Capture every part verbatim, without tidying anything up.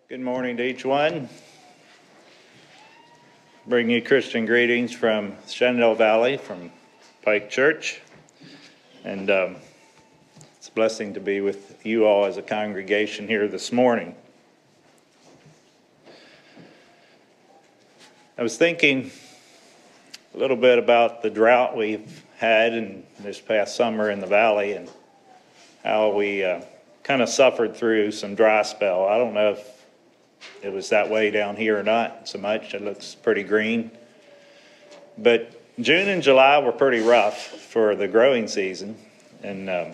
Good morning to each one. Bring you Christian greetings from Shenandoah Valley, from Pike Church. And um, it's a blessing to be with you all as a congregation here this morning. I was thinking a little bit about the drought we've had in this past summer in the valley and how we uh, kind of suffered through some dry spell. I don't know if it was that way down here or not so much. It looks pretty green. But June and July were pretty rough for the growing season. And um,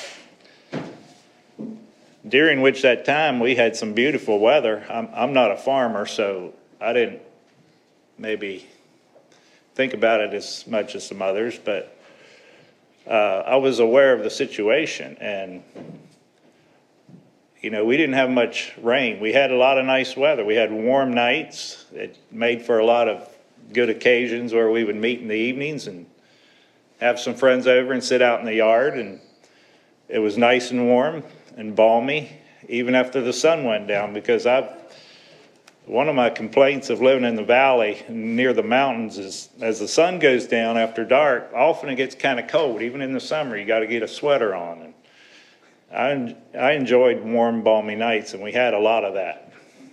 during which that time we had some beautiful weather. I'm, I'm not a farmer, so I didn't maybe think about it as much as some others, but uh, I was aware of the situation. And you know, we didn't have much rain. We had a lot of nice weather. We had warm nights. It made for a lot of good occasions where we would meet in the evenings and have some friends over and sit out in the yard. And it was nice and warm and balmy, even after the sun went down, because I've, one of my complaints of living in the valley near the mountains is as the sun goes down after dark, often it gets kind of cold. Even in the summer, you got to get a sweater on. And I, I enjoyed warm, balmy nights, and we had a lot of that.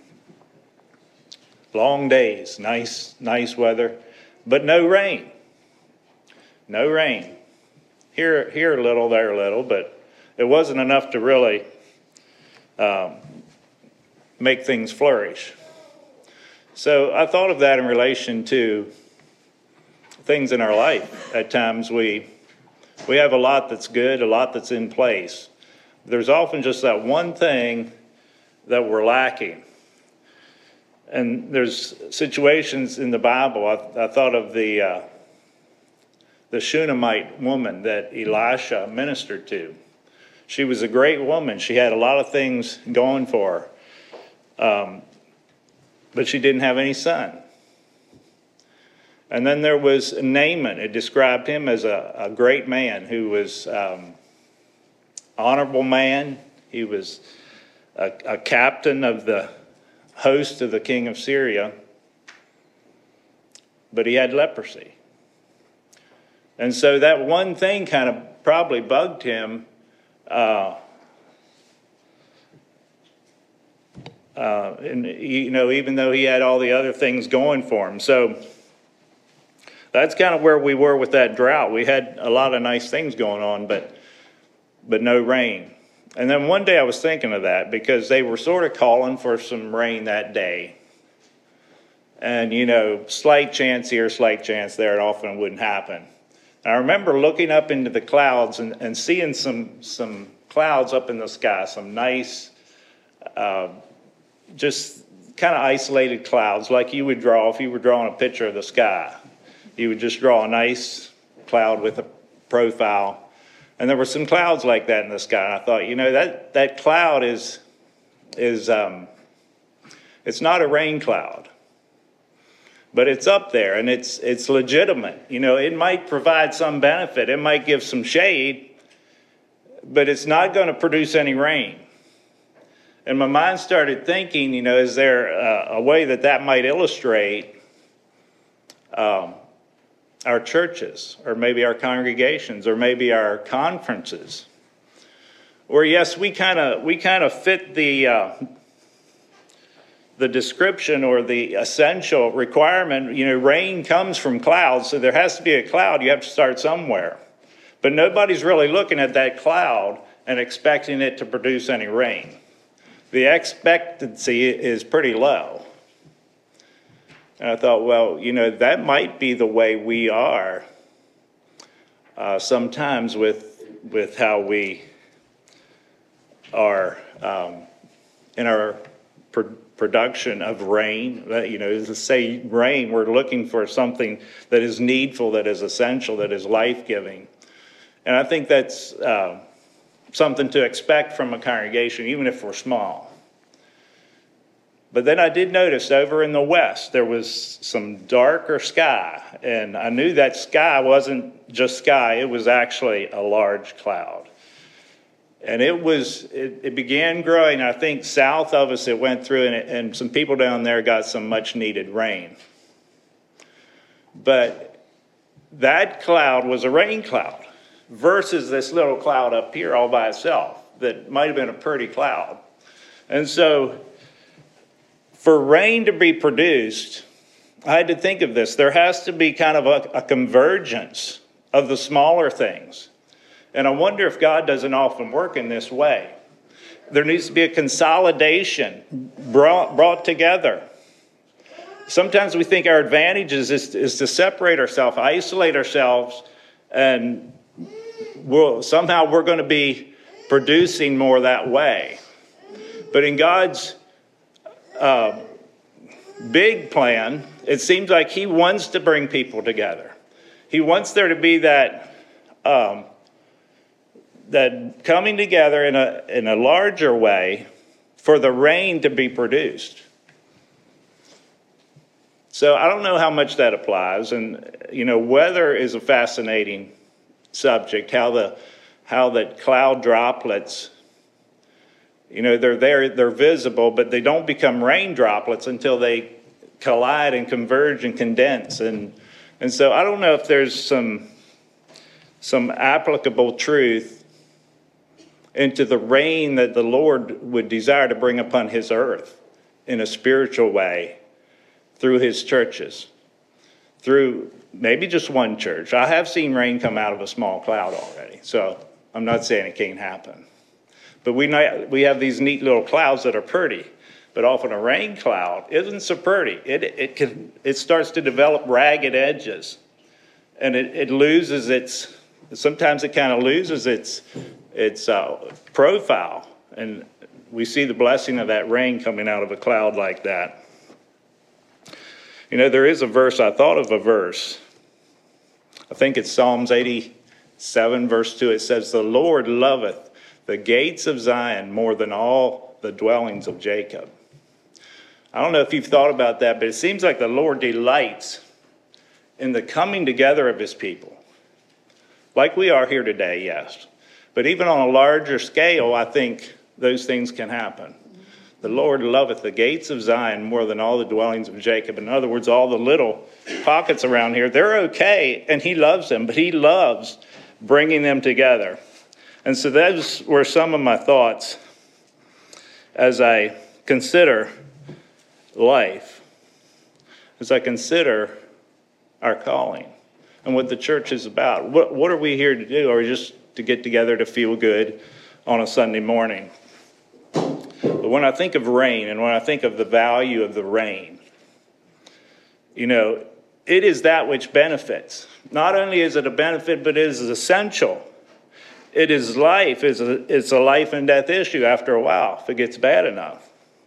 Long days, nice, nice weather, but no rain. No rain. Here, here a little, there a little, but it wasn't enough to really um, make things flourish. So I thought of that in relation to things in our life. At times we we have a lot that's good, a lot that's in place. There's often just that one thing that we're lacking. And there's situations in the Bible. I, I thought of the uh, the Shunammite woman that Elisha ministered to. She was a great woman. She had a lot of things going for her. Um, but she didn't have any son. And then there was Naaman. It described him as a, a great man who was um, honorable man. He was a, a captain of the host of the king of Syria, but he had leprosy. And so that one thing kind of probably bugged him. Uh, uh, and you know, even though he had all the other things going for him. So that's kind of where we were with that drought. We had a lot of nice things going on, but but no rain. And then one day I was thinking of that because they were sort of calling for some rain that day. And, you know, slight chance here, slight chance there, it often wouldn't happen. And I remember looking up into the clouds and, and seeing some, some clouds up in the sky, some nice, uh, just kind of isolated clouds like you would draw if you were drawing a picture of the sky. You would just draw a nice cloud with a profile. And there were some clouds like that in the sky. And I thought, you know, that, that cloud is, is um, it's not a rain cloud. But it's up there, and it's it's legitimate. You know, it might provide some benefit. It might give some shade, but it's not going to produce any rain. And my mind started thinking, you know, is there a, a way that that might illustrate um, our churches, or maybe our congregations, or maybe our conferences, where yes, we kind of we kind of fit the uh, the description or the essential requirement. You know, rain comes from clouds, so there has to be a cloud. You have to start somewhere, but nobody's really looking at that cloud and expecting it to produce any rain. The expectancy is pretty low. And I thought, well, you know, that might be the way we are uh, sometimes with with how we are um, in our pr- production of rain. You know, to say rain, we're looking for something that is needful, that is essential, that is life-giving. And I think that's uh, something to expect from a congregation, even if we're small. But then I did notice over in the west, there was some darker sky. And I knew that sky wasn't just sky. It was actually a large cloud. And it was, it, it began growing. I think south of us it went through, and, it, and some people down there got some much needed rain. But that cloud was a rain cloud versus this little cloud up here all by itself that might have been a pretty cloud. And so for rain to be produced, I had to think of this. There has to be kind of a, a convergence of the smaller things. And I wonder if God doesn't often work in this way. There needs to be a consolidation brought, brought together. Sometimes we think our advantage is, is, is to separate ourselves, isolate ourselves, and we'll, somehow we're going to be producing more that way. But in God's uh, big plan, it seems like he wants to bring people together. He wants there to be that... Um, that coming together in a in a larger way for the rain to be produced. So I don't know how much that applies, and you know, weather is a fascinating subject. How the how that cloud droplets, you know, they're there, they're visible, but they don't become rain droplets until they collide and converge and condense, and and so I don't know if there's some some applicable truth into the rain that the Lord would desire to bring upon his earth in a spiritual way through his churches, through maybe just one church. I have seen rain come out of a small cloud already, so I'm not saying it can't happen. But we we have these neat little clouds that are pretty, but often a rain cloud isn't so pretty. It it can it starts to develop ragged edges, and it, it loses its. Sometimes it kind of loses its its uh, profile, and we see the blessing of that rain coming out of a cloud like that. You know, there is a verse, I thought of a verse. I think it's Psalms eighty-seven, verse two. It says, "The Lord loveth the gates of Zion more than all the dwellings of Jacob." I don't know if you've thought about that, but it seems like the Lord delights in the coming together of his people. Like we are here today, yes. But even on a larger scale, I think those things can happen. The Lord loveth the gates of Zion more than all the dwellings of Jacob. In other words, all the little pockets around here, they're okay, and he loves them, but he loves bringing them together. And so those were some of my thoughts as I consider life, as I consider our calling and what the church is about. What, what are we here to do? Or just to get together to feel good on a Sunday morning? But when I think of rain, and when I think of the value of the rain, you know, it is that which benefits. Not only is it a benefit, but it is essential. It is life. It's a, it's a life and death issue after a while, if it gets bad enough.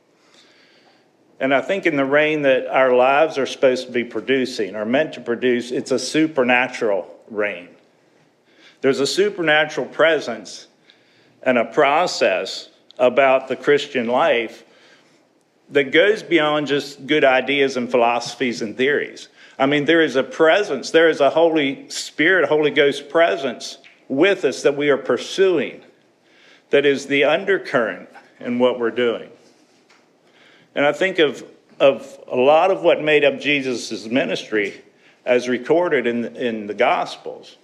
And I think in the rain that our lives are supposed to be producing, are meant to produce, it's a supernatural rain. There's a supernatural presence and a process about the Christian life that goes beyond just good ideas and philosophies and theories. I mean, there is a presence, there is a Holy Spirit, Holy Ghost presence with us that we are pursuing, that is the undercurrent in what we're doing. And I think of, of a lot of what made up Jesus' ministry as recorded in, in the Gospels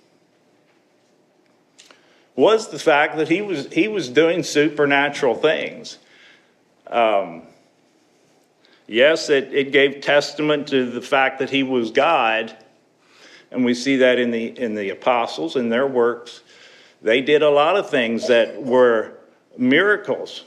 was the fact that he was, he was doing supernatural things. Um, yes, it, it gave testament to the fact that he was God, and we see that in the, in the apostles, in their works. They did a lot of things that were miracles.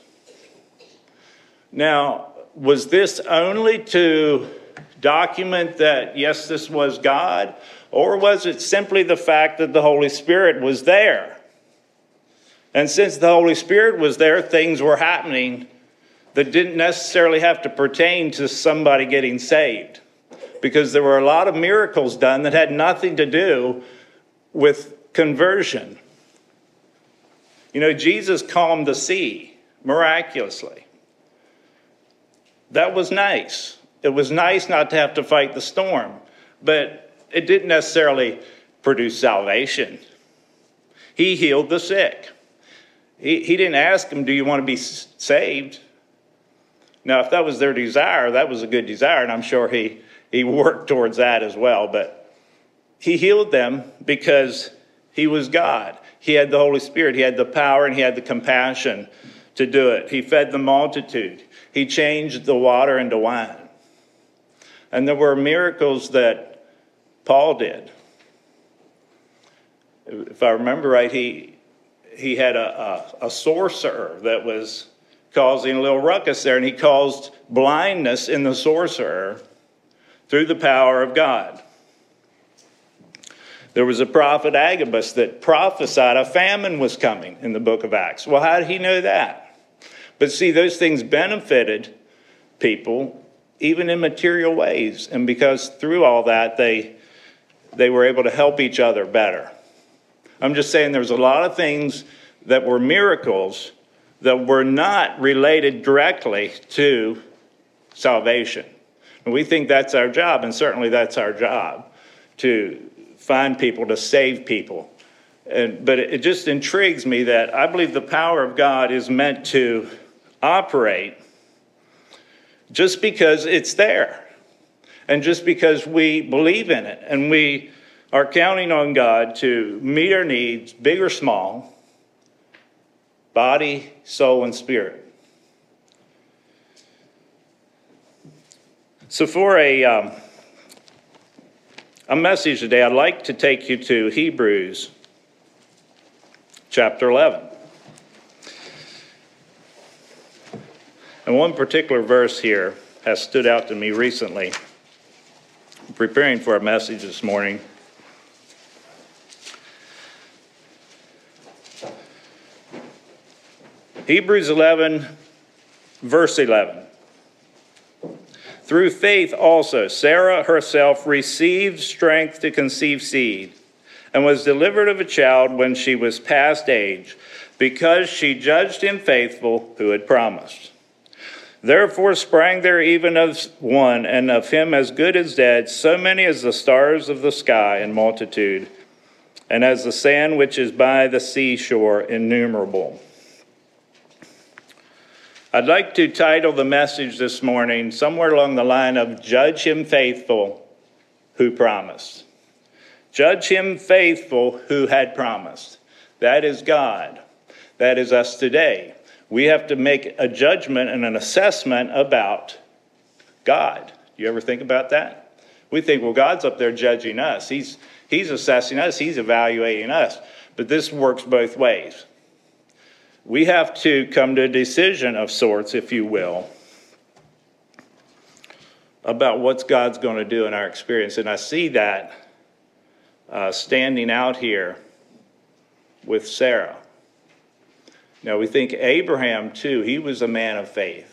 Now, was this only to document that, yes, this was God? Or was it simply the fact that the Holy Spirit was there? And since the Holy Spirit was there, things were happening that didn't necessarily have to pertain to somebody getting saved. Because there were a lot of miracles done that had nothing to do with conversion. You know, Jesus calmed the sea miraculously. That was nice. It was nice not to have to fight the storm, but it didn't necessarily produce salvation. He healed the sick. He, he didn't ask them, do you want to be saved? Now, if that was their desire, that was a good desire, and I'm sure he, he worked towards that as well. But he healed them because he was God. He had the Holy Spirit. He had the power and he had the compassion to do it. He fed the multitude. He changed the water into wine. And there were miracles that Paul did. If I remember right, he, he had a, a, a sorcerer that was causing a little ruckus there, and he caused blindness in the sorcerer through the power of God. There was a prophet Agabus that prophesied a famine was coming in the book of Acts. Well, how did he know that? But see, those things benefited people even in material ways, and because through all that they they were able to help each other better. I'm just saying there's a lot of things that were miracles that were not related directly to salvation. And we think that's our job, and certainly that's our job, to find people, to save people. And, but it, it just intrigues me that I believe the power of God is meant to operate just because it's there. And just because we believe in it and we are counting on God to meet our needs, big or small, body, soul, and spirit. So for a, um, a message today, I'd like to take you to Hebrews chapter eleven. And one particular verse here has stood out to me recently, preparing for a message this morning. Hebrews eleven, verse eleven. Through faith also, Sarah herself received strength to conceive seed, and was delivered of a child when she was past age, because she judged him faithful who had promised. Therefore sprang there even of one, and of him as good as dead, so many as the stars of the sky in multitude, and as the sand which is by the seashore innumerable. I'd like to title the message this morning somewhere along the line of Judge Him Faithful Who Promised. Judge Him Faithful Who Had Promised. That is God. That is us today. We have to make a judgment and an assessment about God. You ever think about that? We think, well, God's up there judging us. He's, he's assessing us. He's evaluating us. But this works both ways. We have to come to a decision of sorts, if you will, about what God's going to do in our experience. And I see that uh, standing out here with Sarah. Now, we think Abraham, too, he was a man of faith.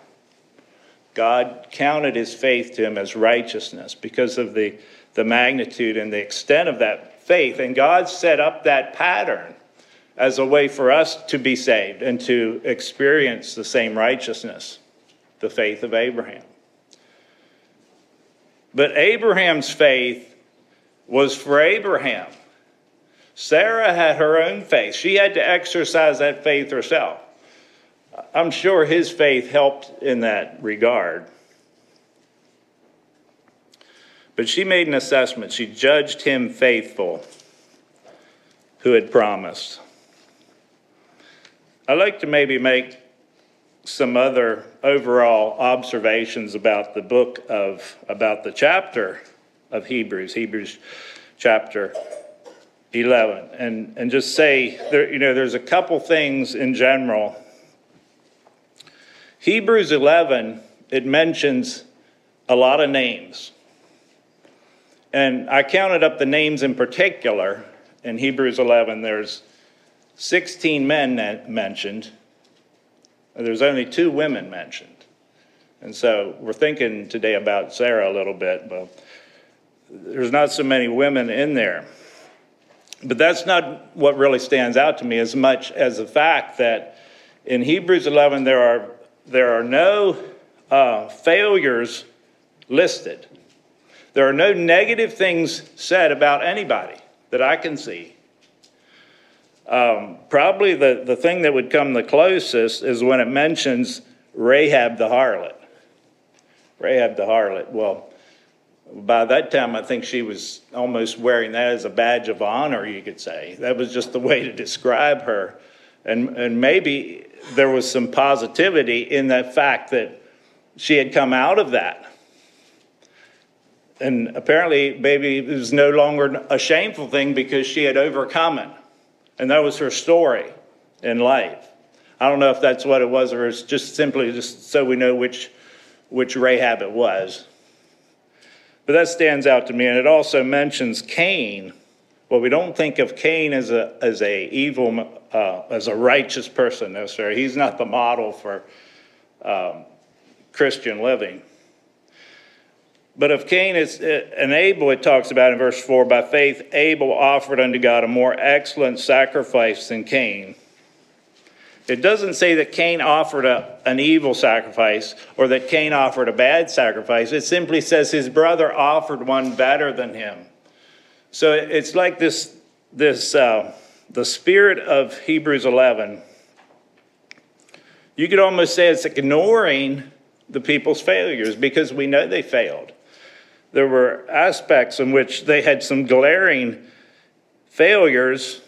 God counted his faith to him as righteousness because of the, the magnitude and the extent of that faith. And God set up that pattern as a way for us to be saved and to experience the same righteousness, the faith of Abraham. But Abraham's faith was for Abraham. Sarah had her own faith. She had to exercise that faith herself. I'm sure his faith helped in that regard. But she made an assessment. She judged him faithful who had promised. I'd like to maybe make some other overall observations about the book of, about the chapter of Hebrews, Hebrews chapter eleven, and, and just say, there, you know, there's a couple things in general. Hebrews eleven, it mentions a lot of names. And I counted up the names in particular. In Hebrews eleven, there's sixteen men mentioned. There's only two women mentioned. And so we're thinking today about Sarah a little bit, but there's not so many women in there. But that's not what really stands out to me as much as the fact that in Hebrews eleven, there are, there are no uh, failures listed. There are no negative things said about anybody that I can see. Um, probably the, the thing that would come the closest is when it mentions Rahab the harlot. Rahab the harlot. Well, by that time, I think she was almost wearing that as a badge of honor, you could say. That was just the way to describe her. And, and maybe there was some positivity in that fact that she had come out of that. And apparently, maybe it was no longer a shameful thing because she had overcome it. And that was her story in life. I don't know if that's what it was, or it's just simply just so we know which, which Rahab it was. But that stands out to me. And it also mentions Cain. Well, we don't think of Cain as a as a evil, uh, as a righteous person necessarily. He's not the model for um, Christian living. But of Cain is, and Abel, it talks about in verse four, by faith Abel offered unto God a more excellent sacrifice than Cain. It doesn't say that Cain offered a, an evil sacrifice or that Cain offered a bad sacrifice. It simply says his brother offered one better than him. So it's like this, this uh, the spirit of Hebrews eleven. You could almost say it's ignoring the people's failures because we know they failed. There were aspects in which they had some glaring failures,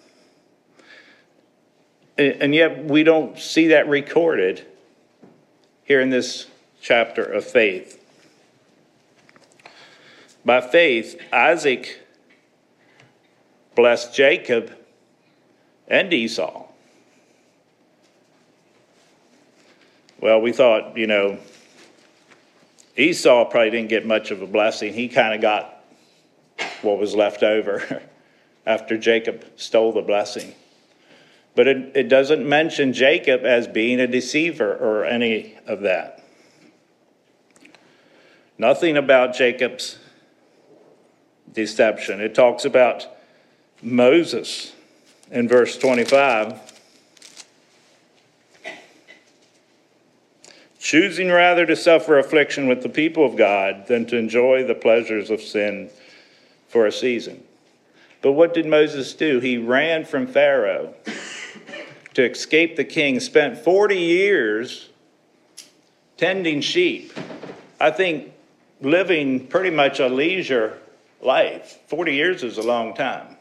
and yet we don't see that recorded here in this chapter of faith. By faith, Isaac blessed Jacob and Esau. Well, we thought, you know, Esau probably didn't get much of a blessing. He kind of got what was left over after Jacob stole the blessing. But it, it doesn't mention Jacob as being a deceiver or any of that. Nothing about Jacob's deception. It talks about Moses in verse twenty-five. Choosing rather to suffer affliction with the people of God than to enjoy the pleasures of sin for a season. But what did Moses do? He ran from Pharaoh to escape the king, spent forty years tending sheep. I think living pretty much a leisure life. forty years is a long time.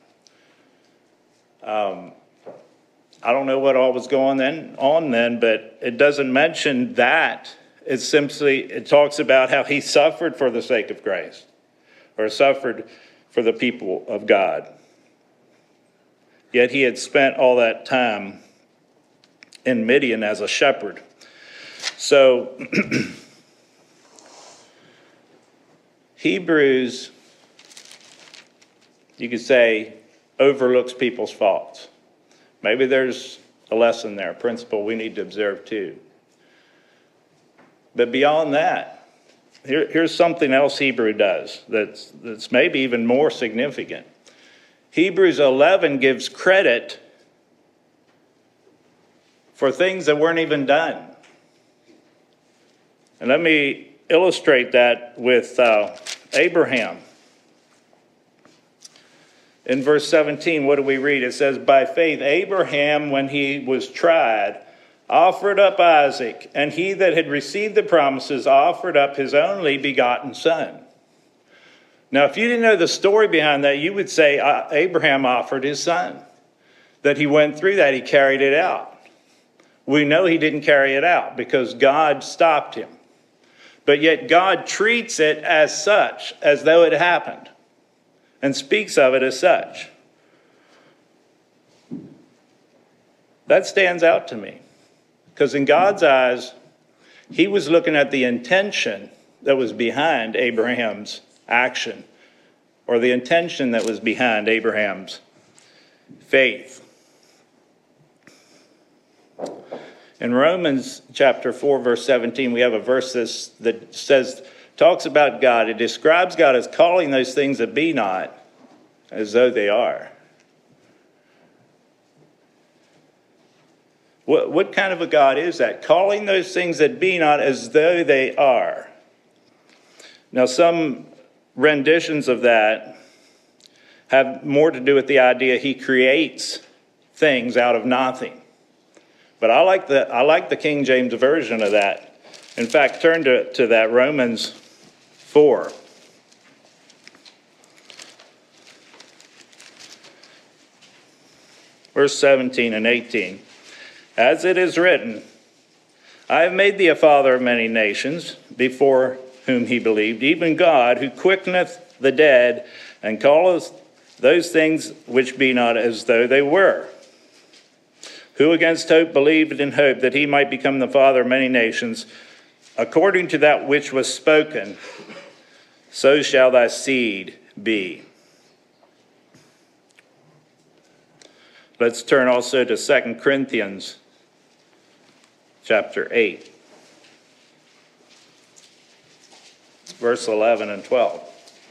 Um, I don't know what all was going then, on then, but it doesn't mention that. It simply, it talks about how he suffered for the sake of Christ, or suffered for the people of God. Yet he had spent all that time in Midian as a shepherd. So, Hebrews, you could say, overlooks people's faults. Maybe there's a lesson there, a principle we need to observe too. But beyond that, here, here's something else Hebrew does that's, that's maybe even more significant. Hebrews eleven gives credit for things that weren't even done. And let me illustrate that with uh, Abraham. In verse seventeen, what do we read? It says, by faith, Abraham, when he was tried, offered up Isaac, and he that had received the promises offered up his only begotten son. Now, if you didn't know the story behind that, you would say uh, Abraham offered his son, that he went through that, he carried it out. We know he didn't carry it out because God stopped him. But yet God treats it as such, as though it happened, and speaks of it as such. That stands out to me. Because in God's eyes, he was looking at the intention that was behind Abraham's action, or the intention that was behind Abraham's faith. In Romans chapter four, verse seventeen, we have a verse that says, talks about God. It describes God as calling those things that be not as though they are. What, what kind of a God is that? Calling those things that be not as though they are. Now, some renditions of that have more to do with the idea he creates things out of nothing. But I like the, I like the King James Version of that. In fact, turn to, to that Romans four. Verse seventeen and eighteen. As it is written, I have made thee a father of many nations, before whom he believed, even God, who quickeneth the dead, and calleth those things which be not as though they were. Who against hope believed in hope that he might become the father of many nations, according to that which was spoken, so shall thy seed be. Let's turn also to Second Corinthians chapter eight, verse eleven and twelve.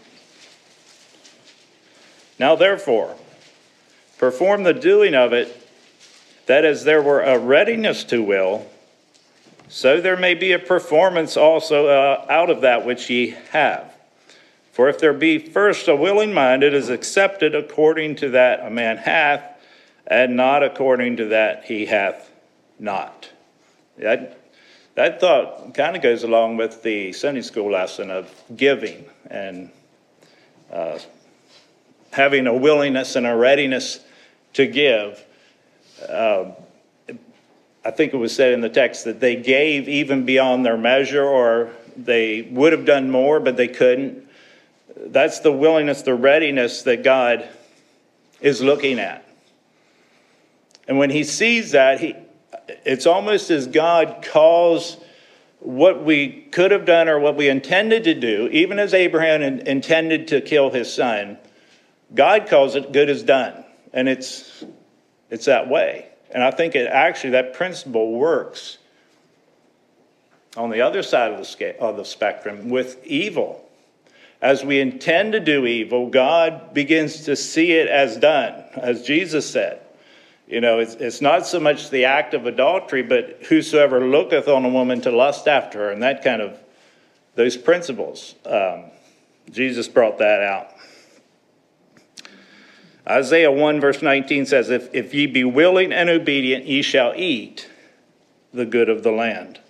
Now therefore, perform the doing of it, that as there were a readiness to will, so there may be a performance also uh, out of that which ye have. For if there be first a willing mind, it is accepted according to that a man hath, and not according to that he hath not. That, that thought kind of goes along with the Sunday school lesson of giving and uh, having a willingness and a readiness to give. Uh, I think it was said in the text that they gave even beyond their measure, or they would have done more, but they couldn't. That's the willingness, the readiness that God is looking at. And when he sees that, he, it's almost as God calls what we could have done or what we intended to do, even as Abraham in, intended to kill his son, God calls it good as done. And it's, it's that way. And I think it actually, that principle works on the other side of the scale, of the spectrum with evil. As we intend to do evil, God begins to see it as done, as Jesus said. You know, it's, it's not so much the act of adultery, but whosoever looketh on a woman to lust after her, and that kind of, those principles. Um, Jesus brought that out. Isaiah one verse nineteen says, if, if ye be willing and obedient, ye shall eat the good of the land.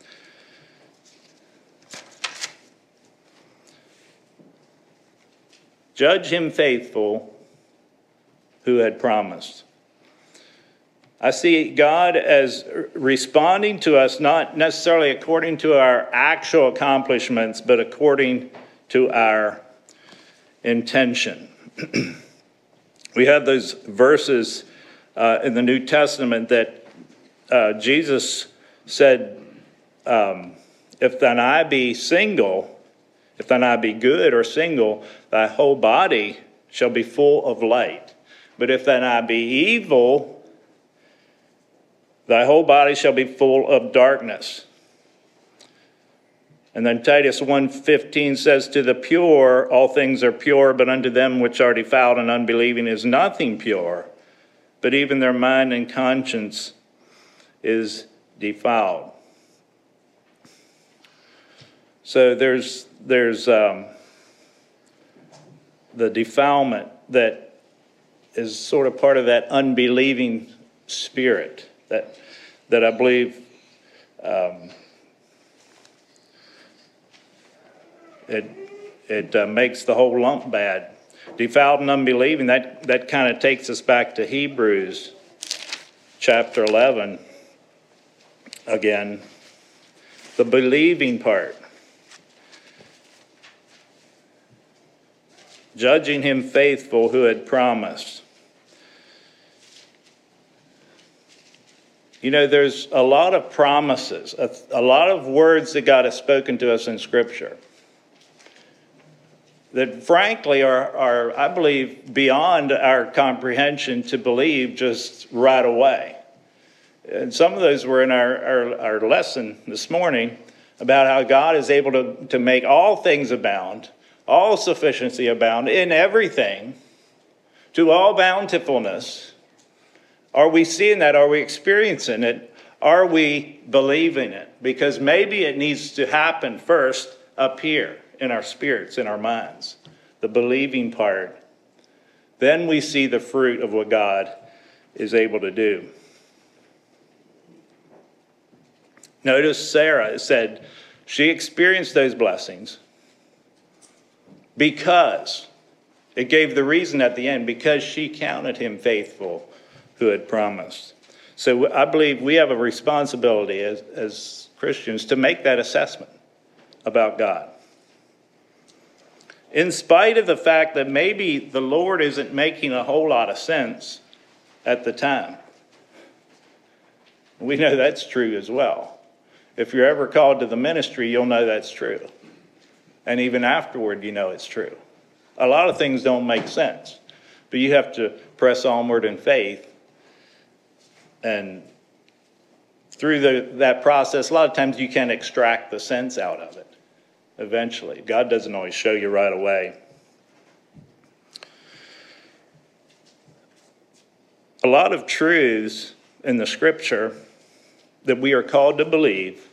Judge him faithful who had promised. I see God as responding to us not necessarily according to our actual accomplishments, but according to our intention. We have those verses uh, in the New Testament that uh, Jesus said, um, if thine eye be single, if thine eye be good or single, thy whole body shall be full of light. But if thine eye be evil, thy whole body shall be full of darkness. And then Titus one fifteen says, to the pure all things are pure, but unto them which are defiled and unbelieving is nothing pure, but even their mind and conscience is defiled. So there's there's um, the defilement that is sort of part of that unbelieving spirit that that I believe um, it it uh, makes the whole lump bad. Defiled and unbelieving, that, that kind of takes us back to Hebrews chapter eleven again. The believing part. Judging him faithful who had promised. You know, there's a lot of promises, a, a lot of words that God has spoken to us in Scripture that frankly are, are, I believe, beyond our comprehension to believe just right away. And some of those were in our, our, our lesson this morning about how God is able to, to make all things abound, all sufficiency abound in everything, to all bountifulness. Are we seeing that? Are we experiencing it? Are we believing it? Because maybe it needs to happen first up here in our spirits, in our minds. The believing part. Then we see the fruit of what God is able to do. Notice Sarah said she experienced those blessings because, it gave the reason at the end, because she counted him faithful who had promised. So I believe we have a responsibility as, as Christians to make that assessment about God. In spite of the fact that maybe the Lord isn't making a whole lot of sense at the time. We know that's true as well. If you're ever called to the ministry, you'll know that's true. And even afterward, you know it's true. A lot of things don't make sense, but you have to press onward in faith. And through the, that process, a lot of times you can extract the sense out of it eventually. God doesn't always show you right away. A lot of truths in the scripture that we are called to believe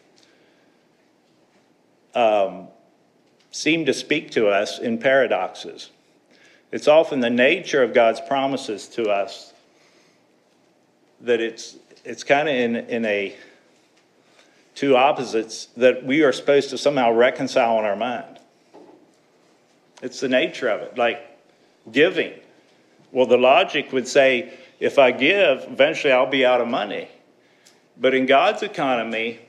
um, seem to speak to us in paradoxes. It's often the nature of God's promises to us that it's it's kind of in, in a two opposites that we are supposed to somehow reconcile in our mind. It's the nature of it, like giving. Well, the logic would say, if I give, eventually I'll be out of money. But in God's economy,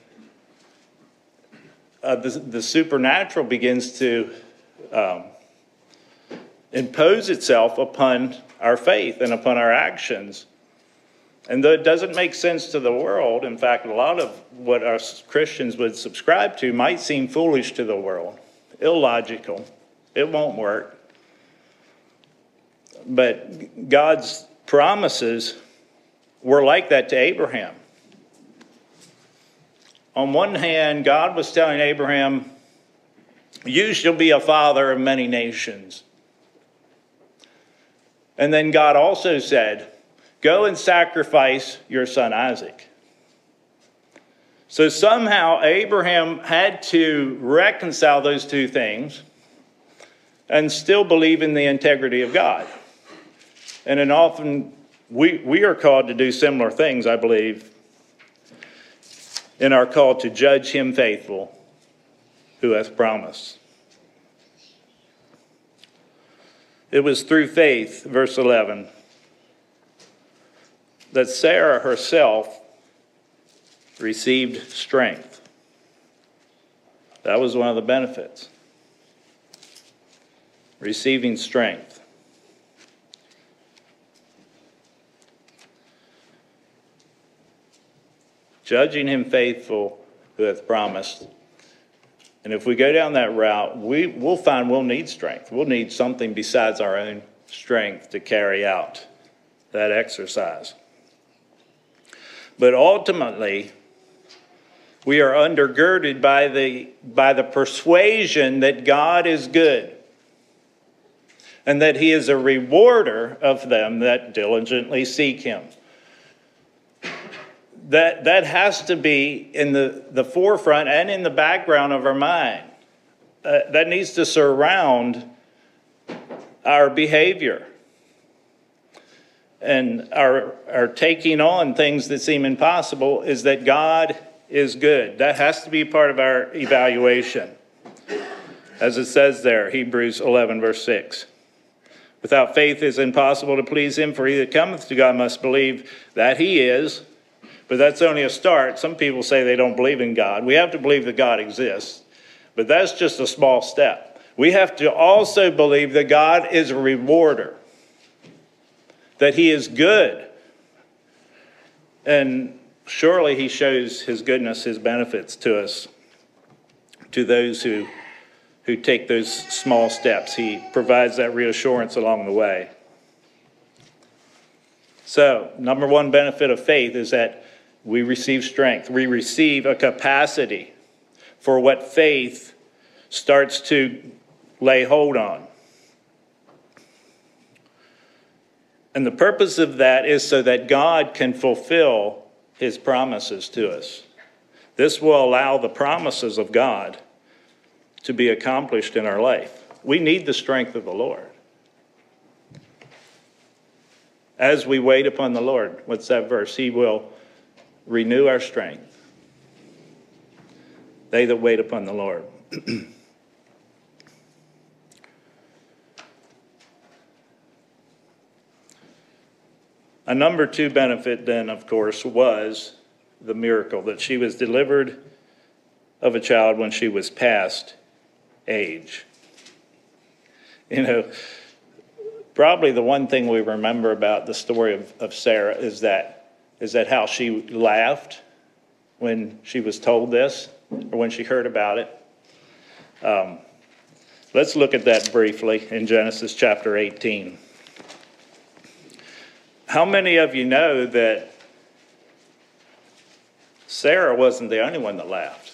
uh, the, the supernatural begins to um, impose itself upon our faith and upon our actions. And though it doesn't make sense to the world, in fact, a lot of what us Christians would subscribe to might seem foolish to the world, illogical. It won't work. But God's promises were like that to Abraham. On one hand, God was telling Abraham, you shall be a father of many nations. And then God also said, go and sacrifice your son Isaac. So somehow Abraham had to reconcile those two things and still believe in the integrity of God. And then often we, we are called to do similar things, I believe, in our call to judge him faithful who hath promised. It was through faith, verse eleven, that Sarah herself received strength. That was one of the benefits. Receiving strength. Judging him faithful who hath promised. And if we go down that route, we, we'll find we'll need strength. We'll need something besides our own strength to carry out that exercise. But ultimately, we are undergirded by the, by the persuasion that God is good and that he is a rewarder of them that diligently seek him. That, that has to be in the, the forefront and in the background of our mind. Uh, that needs to surround our behavior and our, our taking on things that seem impossible, is that God is good. That has to be part of our evaluation. As it says there, Hebrews eleven, verse six. Without faith it is impossible to please him, for he that cometh to God must believe that he is. But that's only a start. Some people say they don't believe in God. We have to believe that God exists. But that's just a small step. We have to also believe that God is a rewarder. That he is good. And surely he shows his goodness, his benefits to us. To those who, who take those small steps. He provides that reassurance along the way. So, number one benefit of faith is that we receive strength. We receive a capacity for what faith starts to lay hold on. And the purpose of that is so that God can fulfill his promises to us. This will allow the promises of God to be accomplished in our life. We need the strength of the Lord. As we wait upon the Lord. What's that verse? He will renew our strength. They that wait upon the Lord. A number two benefit then, of course, was the miracle that she was delivered of a child when she was past age. You know, probably the one thing we remember about the story of, of Sarah is that is that how she laughed when she was told this, or when she heard about it. Um, let's look at that briefly in Genesis chapter eighteen. How many of you know that Sarah wasn't the only one that laughed?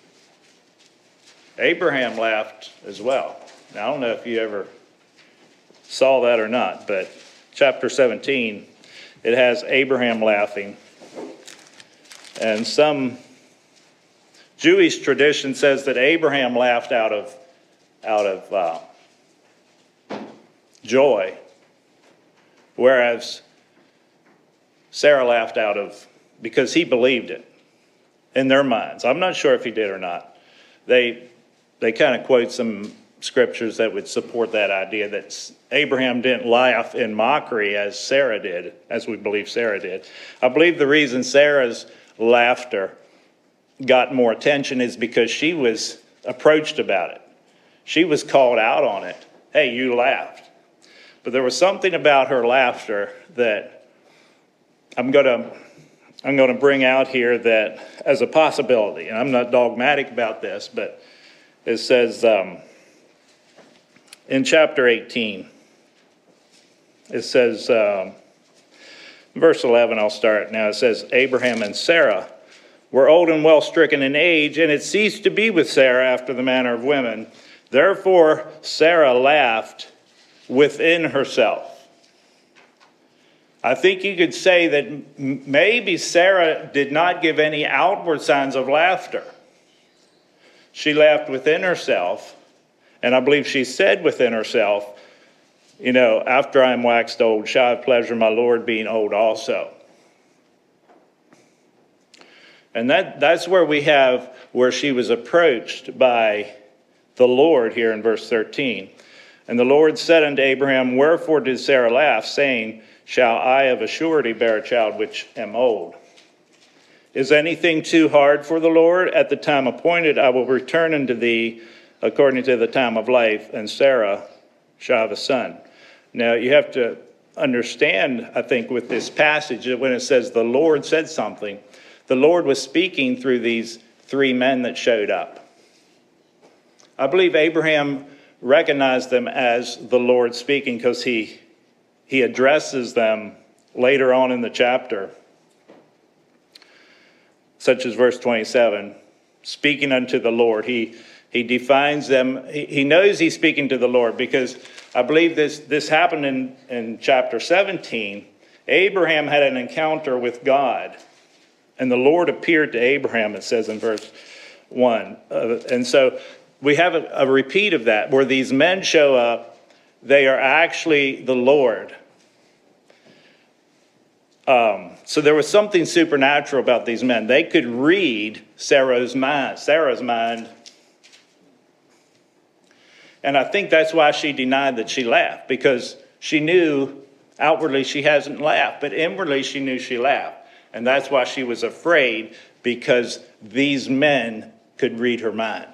Abraham laughed as well. Now, I don't know if you ever saw that or not, but chapter seventeen, it has Abraham laughing. And some Jewish tradition says that Abraham laughed out of, out of uh, joy, whereas Sarah laughed out of, because he believed it in their minds. I'm not sure if he did or not. They they kind of quote some scriptures that would support that idea that Abraham didn't laugh in mockery as Sarah did, as we believe Sarah did. I believe the reason Sarah's laughter got more attention is because she was approached about it. She was called out on it. Hey, you laughed. But there was something about her laughter that I'm going to I'm going to bring out here that as a possibility, and I'm not dogmatic about this, but it says um, in chapter eighteen, it says, um, verse eleven, I'll start now. It says, Abraham and Sarah were old and well stricken in age, and it ceased to be with Sarah after the manner of women. Therefore Sarah laughed within herself. I think you could say that maybe Sarah did not give any outward signs of laughter. She laughed within herself, and I believe she said within herself, you know, after I am waxed old, shall I have pleasure in my Lord being old also. And that, that's where we have where she was approached by the Lord here in verse thirteen. And the Lord said unto Abraham, wherefore did Sarah laugh, saying, shall I of a surety bear a child which am old? Is anything too hard for the Lord? At the time appointed I will return unto thee according to the time of life, and Sarah shall have a son. Now you have to understand, I think, with this passage, that when it says the Lord said something, the Lord was speaking through these three men that showed up. I believe Abraham recognized them as the Lord speaking because he He addresses them later on in the chapter, such as verse twenty-seven, speaking unto the Lord. He he defines them. He, he knows he's speaking to the Lord because I believe this, this happened in, in chapter seventeen. Abraham had an encounter with God, and the Lord appeared to Abraham, it says in verse one. Uh, and so we have a, a repeat of that, where these men show up. They are actually the Lord. Um, so there was something supernatural about these men. They could read Sarah's mind, Sarah's mind. And I think that's why she denied that she laughed, because she knew outwardly she hasn't laughed, but inwardly she knew she laughed. And that's why she was afraid, because these men could read her mind.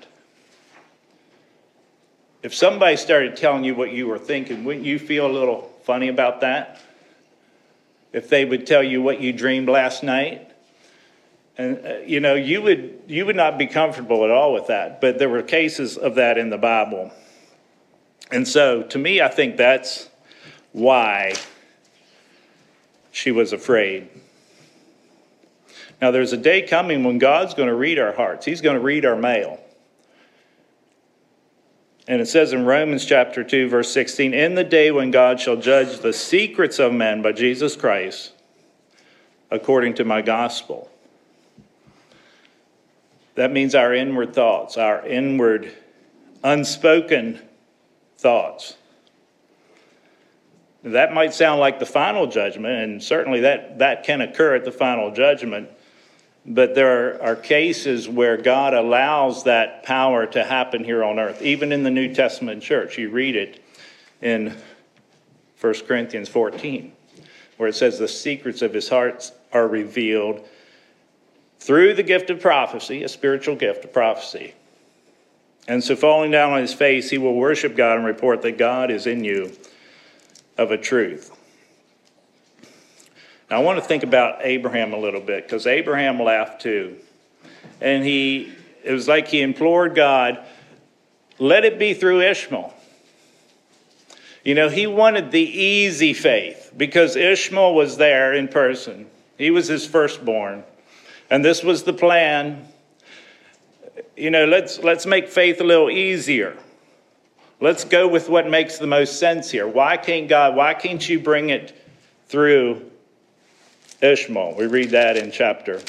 If somebody started telling you what you were thinking, wouldn't you feel a little funny about that? If they would tell you what you dreamed last night, and uh, you know, you would you would not be comfortable at all with that. But there were cases of that in the Bible, and so to me, I think that's why she was afraid. Now, there's a day coming when God's going to read our hearts. He's going to read our mail. And it says in Romans chapter two, verse sixteen, in the day when God shall judge the secrets of men by Jesus Christ, according to my gospel. That means our inward thoughts, our inward unspoken thoughts. That might sound like the final judgment, and certainly that, that can occur at the final judgment. But there are, are cases where God allows that power to happen here on earth, even in the New Testament church. You read it in First Corinthians fourteen, where it says the secrets of his heart are revealed through the gift of prophecy, a spiritual gift of prophecy. And so falling down on his face, he will worship God and report that God is in you of a truth. Now, I want to think about Abraham a little bit, because Abraham laughed too. And he, it was like he implored God, let it be through Ishmael. You know, he wanted the easy faith because Ishmael was there in person. He was his firstborn. And this was the plan. You know, let's let's make faith a little easier. Let's go with what makes the most sense here. Why can't God, why can't you bring it through Ishmael? We read that in chapter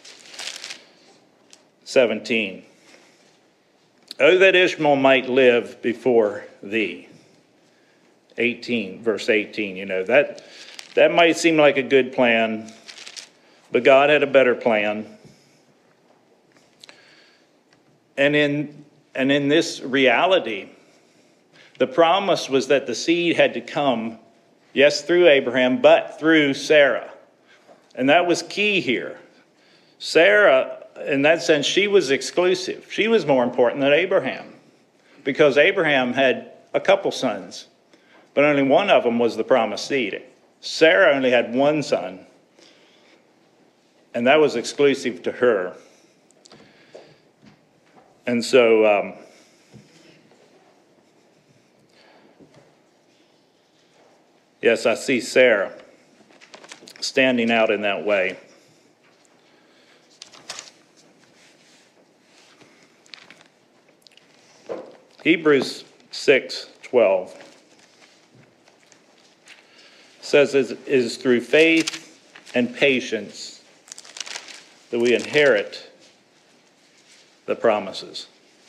seventeen. Oh, that Ishmael might live before thee. eighteen, verse eighteen, you know, that, that might seem like a good plan, but God had a better plan. And in, and in this reality, the promise was that the seed had to come, yes, through Abraham, but through Sarah. And that was key here. Sarah, in that sense, she was exclusive. She was more important than Abraham, because Abraham had a couple sons, but only one of them was the promised seed. Sarah only had one son, and that was exclusive to her. And so, um, yes, I see Sarah standing out in that way. Hebrews six twelve says it is through faith and patience that we inherit the promises.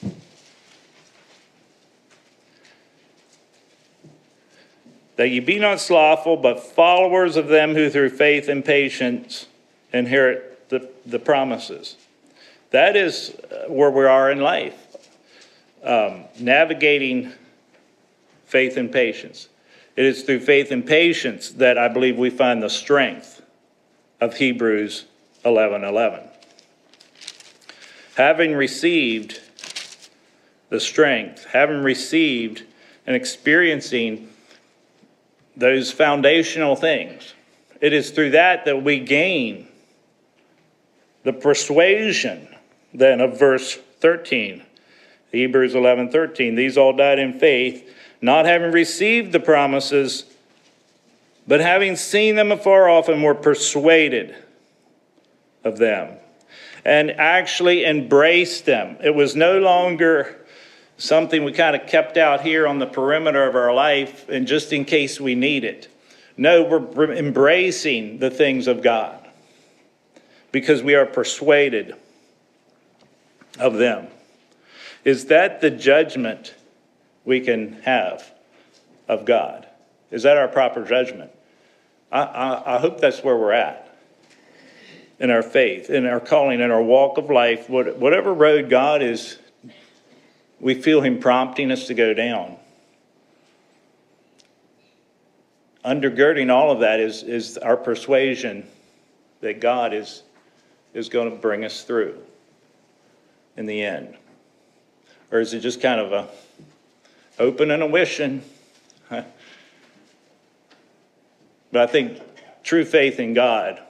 That ye be not slothful, but followers of them who through faith and patience inherit the, the promises. That is where we are in life. Um, navigating faith and patience. It is through faith and patience that I believe we find the strength of Hebrews eleven eleven. Having received the strength, having received and experiencing those foundational things, it is through that that we gain the persuasion then of verse thirteen. Hebrews eleven thirteen. These all died in faith, not having received the promises, but having seen them afar off and were persuaded of them, and actually embraced them. It was no longer something we kind of kept out here on the perimeter of our life and just in case we need it. No, we're embracing the things of God because we are persuaded of them. Is that the judgment we can have of God? Is that our proper judgment? I, I, I hope that's where we're at in our faith, in our calling, in our walk of life. What, whatever road God is, we feel him prompting us to go down. Undergirding all of that is, is our persuasion that God is, is going to bring us through in the end. Or is it just kind of a hoping and a wishing? But I think true faith in God,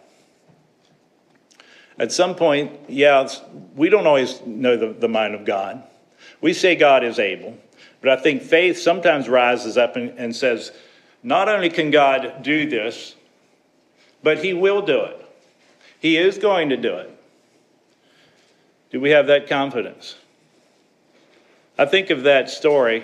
at some point, yeah, we don't always know the, the mind of God. We say God is able, but I think faith sometimes rises up and, and says, not only can God do this, but he will do it. He is going to do it. Do we have that confidence? I think of that story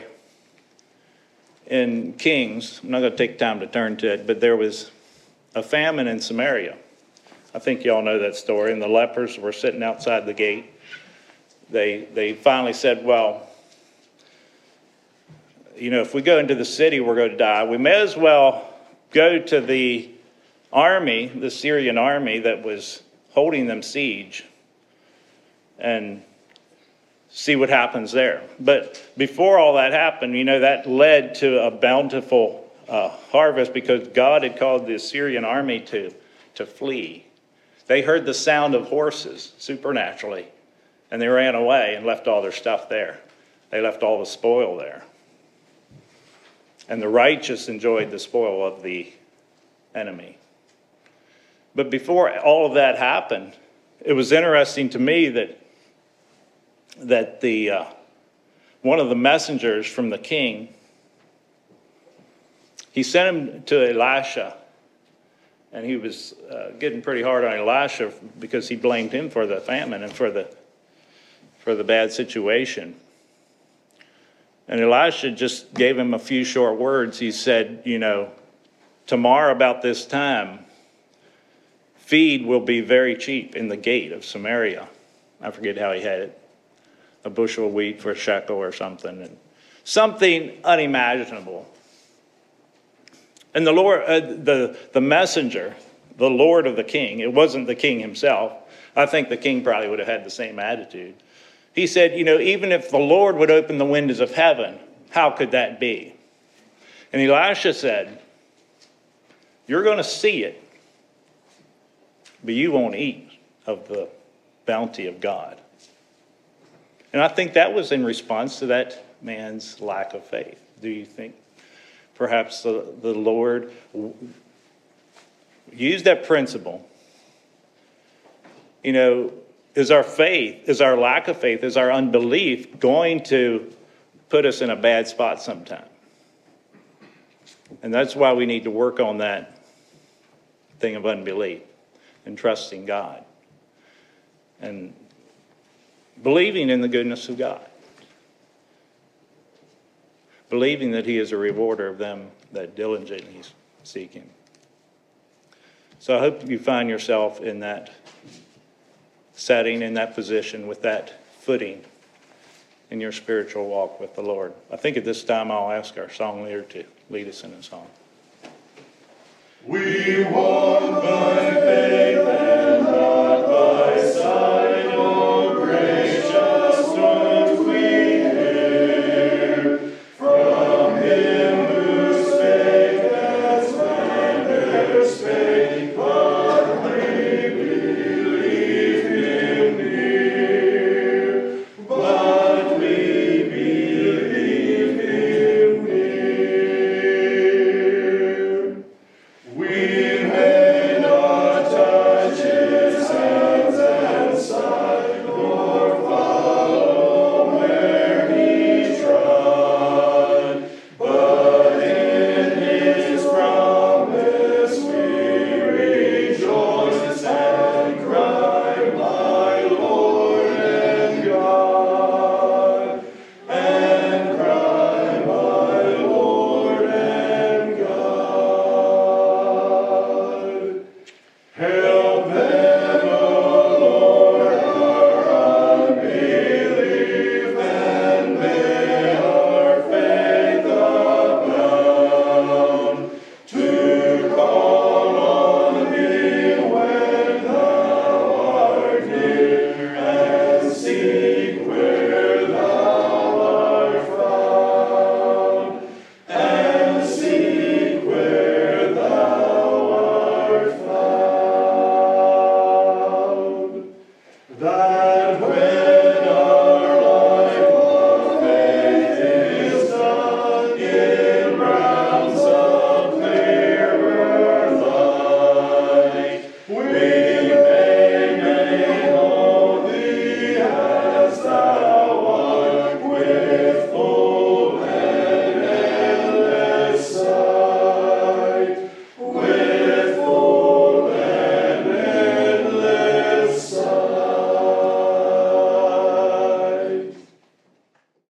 in Kings. I'm not going to take time to turn to it, but there was a famine in Samaria. I think y'all know that story. And the lepers were sitting outside the gate. They, they finally said, well, you know, if we go into the city, we're going to die. We may as well go to the army, the Syrian army that was holding them siege, and see what happens there. But before all that happened, you know, that led to a bountiful uh, harvest because God had called the Assyrian army to, to flee. They heard the sound of horses supernaturally, and they ran away and left all their stuff there. They left all the spoil there. And the righteous enjoyed the spoil of the enemy. But before all of that happened, it was interesting to me that that the uh, one of the messengers from the king, he sent him to Elisha, and he was uh, getting pretty hard on Elisha because he blamed him for the famine and for the for the bad situation. And Elisha just gave him a few short words. He said, you know, tomorrow about this time, feed will be very cheap in the gate of Samaria. I forget how he had it. A bushel of wheat for a shekel or something. And something unimaginable. And the Lord, uh, the, the messenger, the Lord of the king, it wasn't the king himself. I think the king probably would have had the same attitude. He said, you know, even if the Lord would open the windows of heaven, how could that be? And Elisha said, you're going to see it, but you won't eat of the bounty of God. And I think that was in response to that man's lack of faith. Do you think perhaps the, the Lord used that principle? You know, is our faith, is our lack of faith, is our unbelief going to put us in a bad spot sometime? And that's why we need to work on that thing of unbelief and trusting God and believing in the goodness of God, believing that he is a rewarder of them that diligently seek him. So I hope you find yourself in that setting, in that position, with that footing in your spiritual walk with the Lord. I think at this time I'll ask our song leader to lead us in a song. We walk by